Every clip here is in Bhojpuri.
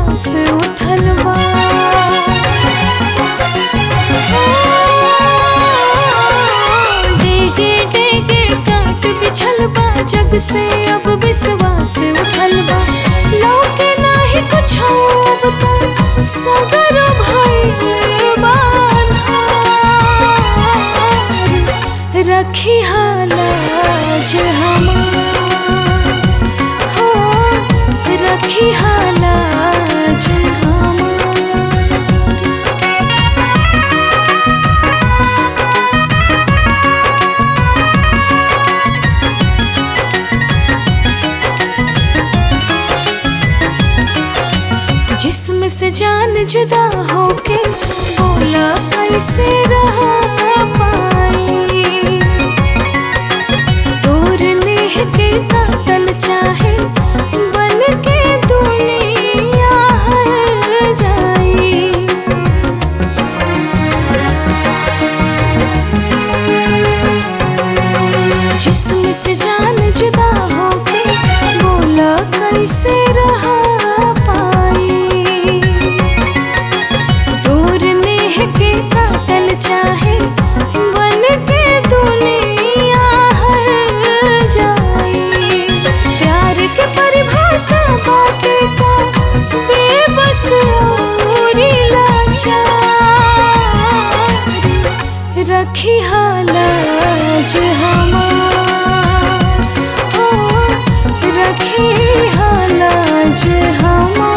विश्वास उठल बा। डेगे डेगे काट बिछल बा, जग से अब विश्वास उठल बा। लौके नाही कुछ अब तो सगर भइल बा अन्हार। रखी लाज हमार हो, रखी लाज हमार। जिस्म से जान जुदा होके बोला कैसे रह पाई। दूर नेह के काटल चाहे बन के दुनिया हर जाई। जिस्म से जान जुदा होके बोला कैसे रह के काटल चाहे बन के दुनिया हर जाई। प्यार के परिभाषा बाटे का बेबस और लाचार। रखी लाज हमार हो, रखी लाज हमार।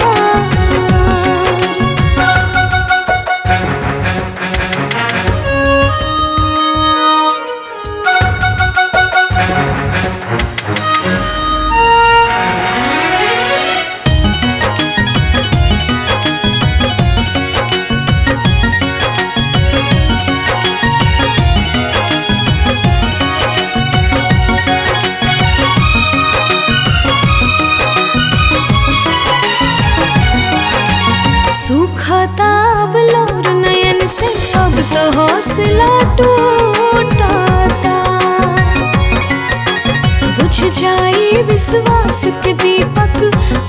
सूखता अब लोर नयन से, अब तो हौसला टूटता। बुझ जाई विश्वास के दीपक